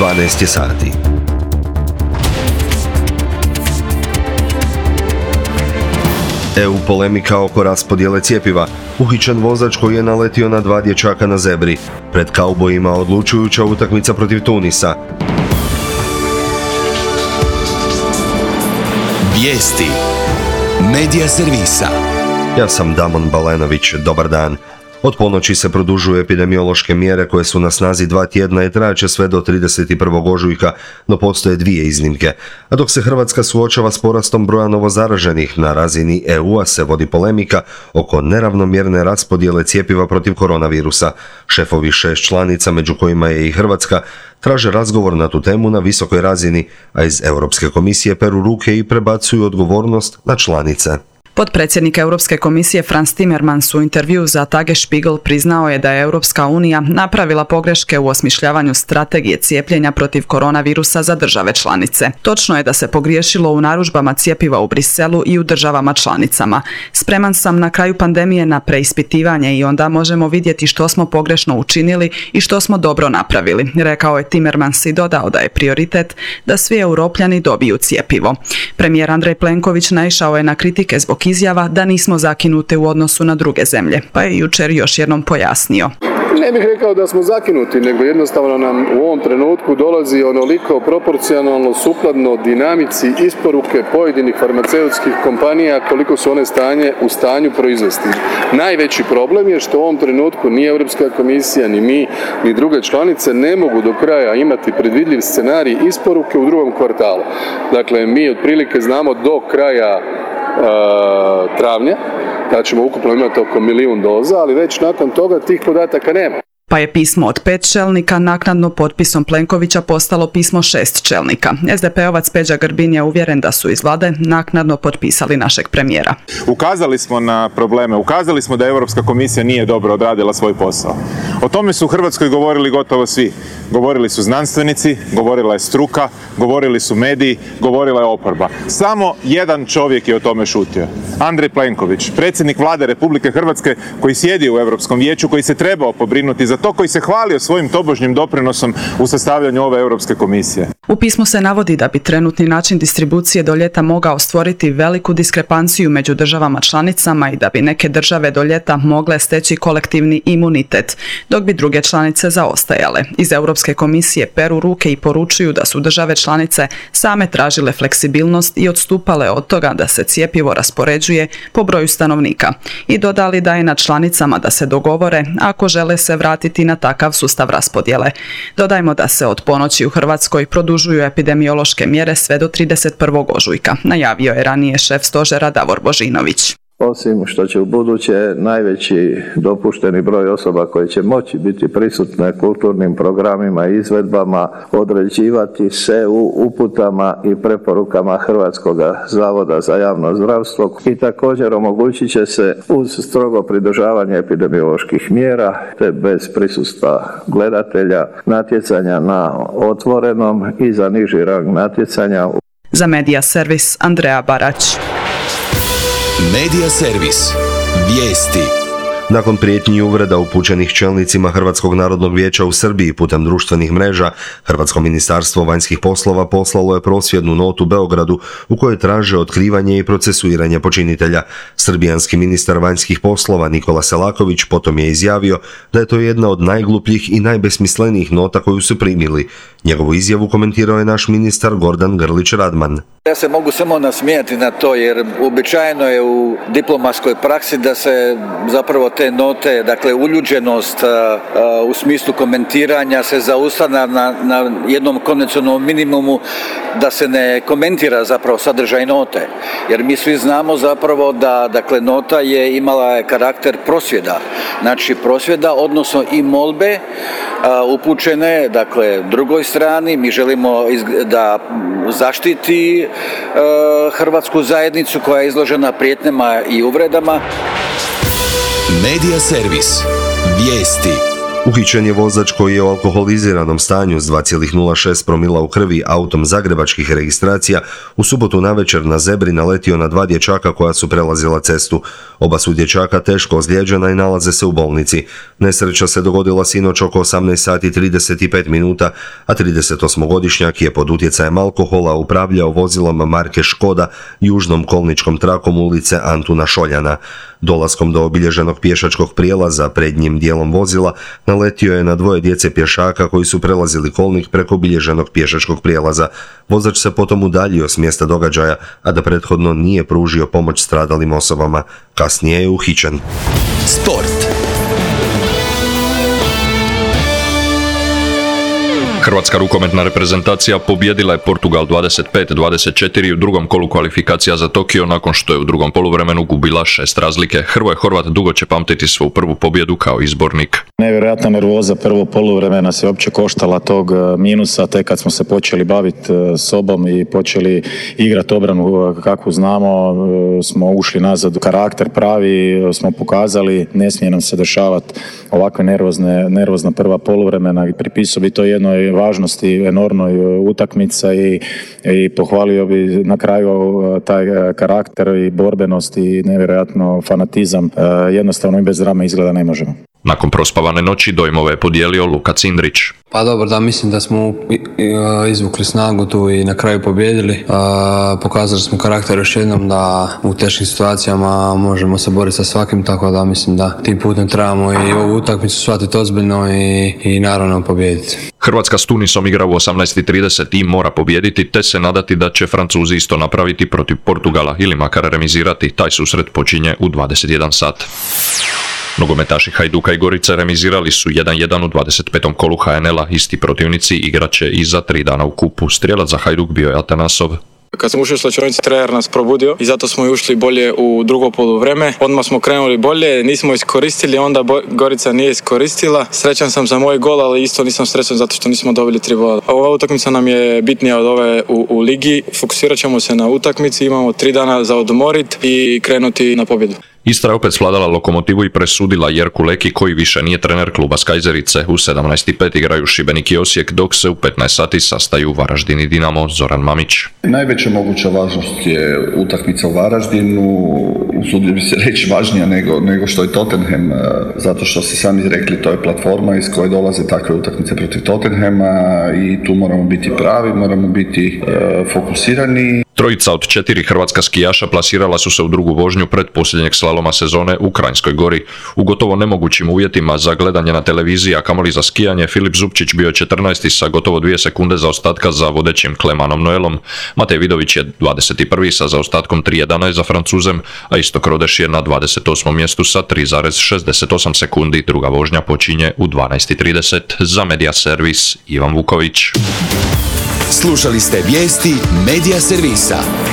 12 sati. EU polemika oko raspodjele cjepiva. Uhićen vozač koji je naletio na 2 dječaka na zebri. Pred kaubojima odlučujuća utakmica protiv Tunisa. Vijesti Medija servisa. Ja sam Damon Balenović, dobar dan. Od ponoći se produžuju epidemiološke mjere koje su na snazi 2 tjedna i trajaće sve do 31. ožujka, no postoje 2 iznimke. A dok se Hrvatska suočava s porastom broja novozaraženih, na razini EU-a se vodi polemika oko neravnomjerne raspodjele cjepiva protiv koronavirusa. Šefovi 6 članica, među kojima je i Hrvatska, traže razgovor na tu temu na visokoj razini, a iz Europske komisije peru ruke i prebacuju odgovornost na članice. Potpredsjednik Europske komisije Frans Timmermans u intervjuu za Tagesspiegel priznao je da je Europska unija napravila pogreške u osmišljavanju strategije cijepljenja protiv koronavirusa za države članice. Točno je da se pogriješilo u narudžbama cjepiva u Briselu i u državama članicama. Spreman sam na kraju pandemije na preispitivanje i onda možemo vidjeti što smo pogrešno učinili i što smo dobro napravili, rekao je Timmermans i dodao da je prioritet da svi Europljani dobiju cjepivo. Premijer Andrej Plenković naišao je na kritike zbog izjava da nismo zakinuti u odnosu na druge zemlje, pa je jučer još jednom pojasnio. Ne bih rekao da smo zakinuti, nego jednostavno nam u ovom trenutku dolazi onoliko proporcionalno sukladno dinamici isporuke pojedinih farmaceutskih kompanija koliko su one u stanju proizvesti. Najveći problem je što u ovom trenutku ni Europska komisija, ni mi, ni druge članice ne mogu do kraja imati predvidljiv scenarij isporuke u drugom kvartalu. Dakle, mi otprilike znamo do kraja travnja da ćemo ukupno imati oko 1 milijun doza, ali već nakon toga tih podataka nema. Pa je pismo od 5 čelnika naknadno potpisom Plenkovića postalo pismo 6 čelnika. SDP-ovac Peđa Grbin je uvjeren da su iz vlade naknadno potpisali našeg premijera. Ukazali smo na probleme, ukazali smo da Europska komisija nije dobro odradila svoj posao. O tome su u Hrvatskoj govorili gotovo svi. Govorili su znanstvenici, govorila je struka, govorili su mediji, govorila je oporba. Samo jedan čovjek je o tome šutio. Andrej Plenković, predsjednik vlade Republike Hrvatske koji sjedi u Europskom vijeću, koji se trebao pobrinuti za to, koji se hvalio svojim tobožnjim doprinosom u sastavljanju ove Europske komisije. U pismu se navodi da bi trenutni način distribucije do ljeta mogao stvoriti veliku diskrepanciju među državama članicama i da bi neke države do ljeta mogle steći kolektivni imunitet, dok bi druge članice zaostajale. Iz Europske komisije peru ruke i poručuju da su države članice same tražile fleksibilnost i odstupale od toga da se cjepivo raspoređuje po broju stanovnika. I dodali da je na članicama da se dogovore ako žele se vratiti na takav sustav raspodjele. Dodajmo da se od ponoći u Hrvatskoj produžuju epidemiološke mjere sve do 31. ožujka, najavio je ranije šef stožera Davor Božinović. Osim što će u buduće najveći dopušteni broj osoba koje će moći biti prisutne kulturnim programima i izvedbama određivati se u uputama i preporukama Hrvatskog zavoda za javno zdravstvo i također omogućit će se uz strogo pridržavanje epidemioloških mjera te bez prisustva gledatelja natjecanja na otvorenom i za niži rang natjecanja. Za Medija servis Andreja Barać. Medija servis. Vijesti. Nakon prijetnji i uvreda upućenih čelnicima Hrvatskog narodnog vijeća u Srbiji putem društvenih mreža, Hrvatsko ministarstvo vanjskih poslova poslalo je prosvjednu notu Beogradu u kojoj traže otkrivanje i procesuiranje počinitelja. Srbijanski ministar vanjskih poslova Nikola Selaković potom je izjavio da je to jedna od najglupljih i najbesmislenijih nota koju su primili. Njegovu izjavu komentirao je naš ministar Gordan Grlić Radman. Ja se mogu samo nasmijati na to jer uobičajeno je u diplomatskoj praksi da se zapravo te note, dakle uljuđenost u smislu komentiranja se zaustavlja na jednom konvencionalnom minimumu, da se ne komentira zapravo sadržaj note. Jer mi svi znamo zapravo da dakle nota je imala karakter prosvjeda. Znači prosvjeda odnosno i molbe upućene dakle drugoj strani. Mi želimo da zaštiti hrvatsku zajednicu koja je izložena prijetnjama i uvredama. Medija servis. Vijesti. Uhićen je vozač koji je u alkoholiziranom stanju s 2,06 promila u krvi autom zagrebačkih registracija u subotu navečer na zebri naletio na dva dječaka koja su prelazila cestu. Oba su dječaka teško ozlijeđena i nalaze se u bolnici. Nesreća se dogodila sinoć oko 18 sati 35 minuta, a 38-godišnjak je pod utjecajem alkohola upravljao vozilom marke Škoda južnom kolničkom trakom ulice Antuna Šoljana. Dolaskom do obilježenog pješačkog prijelaza prednjim dijelom vozila naletio je na dvoje djece pješaka koji su prelazili kolnik preko obilježenog pješačkog prijelaza. Vozač se potom udaljio s mjesta događaja, a da prethodno nije pružio pomoć stradalim osobama. Kasnije je uhićen. Sport. Hrvatska rukometna reprezentacija pobijedila je Portugal 25-24 u drugom kolu kvalifikacija za Tokio nakon što je u drugom poluvremenu gubila 6 razlike. Hrvoje Horvat dugo će pamtiti svoju prvu pobjedu kao izbornik. Nevjerojatna nervoza prvo poluvremena se uopće koštala tog minusa, tek kad smo se počeli baviti sobom i počeli igrati obranu kakvu znamo, smo ušli nazad. Karakter pravi smo pokazali, ne smije nam se dešavati ovakve nervozna prva poluvremena i pripisao bi to jednoj važnosti enormnoj utakmica i pohvalio bi na kraju taj karakter i borbenost i nevjerojatno fanatizam. Jednostavno i bez drame izgleda ne možemo. Nakon prospavane noći dojmove je podijelio Luka Cindrić. Pa dobro, da, mislim da smo izvukli snagu tu i na kraju pobijedili. Pokazali smo karakter još jednom da u teškim situacijama možemo se boriti sa svakim, tako da mislim da tim putem trebamo i ovu utakmicu shvatiti ozbiljno i naravno pobijediti. Hrvatska s Tunisom igra u 18:30 i mora pobijediti, te se nadati da će Francuzi isto napraviti protiv Portugala ili makar remizirati. Taj susret počinje u 21 sat. Nogometaši Hajduka i Gorice remizirali su 1:1 u 25. kolu HNL-a. Isti protivnici igraće i za 3 dana u kupu. Strijelac za Hajduk bio je Atanasov. Kad smo ušli u slačionicu, trener nas probudio i zato smo i ušli bolje u drugo poluvreme. Odmah smo krenuli bolje, nismo iskoristili, onda Gorica nije iskoristila. Srećan sam za moj gol, ali isto nisam srećan zato što nismo dobili 3 boda. Ova utakmica nam je bitnija od ove u ligi. Fokusirat ćemo se na utakmici, imamo 3 dana za odmorit i krenuti na pobjedu. Istra je opet svladala Lokomotivu i presudila Jerku Leki, koji više nije trener kluba s Kajzerice. U 17:05 igraju Šibenik i Osijek, dok se u 15 sati sastaju Varaždin i Dinamo. Zoran Mamić. Najveća moguća važnost je utakmica u Varaždinu, usudio bi se reći važnija nego što je Tottenham, zato što ste sami rekli, to je platforma iz koje dolaze takve utakmice protiv Tottenhama i tu moramo biti pravi, moramo biti fokusirani. Trojica od 4 hrvatska skijaša plasirala su se u drugu vožnju pred posljednjeg slaloma sezone u Kranjskoj Gori. U gotovo nemogućim uvjetima za gledanje na televiziji, a kamoli za skijanje, Filip Zupčić bio je 14. sa gotovo 2 sekunde zaostatka za vodećim Klemanom Noelom. Matej Vidović je 21. sa zaostatkom 3:11 za Francuzem, a Istok Rodeš je na 28. mjestu sa 3,68 sekundi. Druga vožnja počinje u 12:30. Za Media Servis Ivan Vuković. Slušali ste vijesti Media Servisa.